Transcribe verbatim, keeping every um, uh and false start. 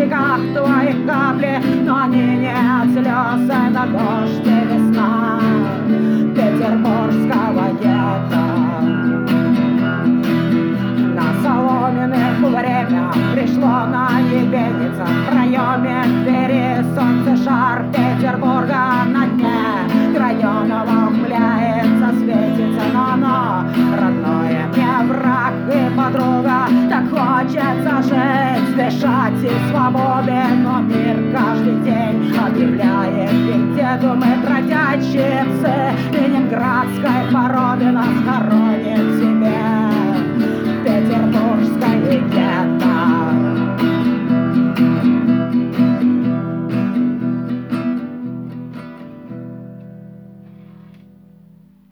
щеках твоих капли, но они не от слез, это дождь и весна петербургского гетто. На соломенных время пришло на ебедница, в проеме двери солнце шар Петербурга на дне Крайонова ухмыляется, светится, но оно родное мне враг и подруга. Так хочется жить, дышать и свободен, но мир каждый день объявляет, ведь где думы бродячие псы ленинградской породы нас хоронят.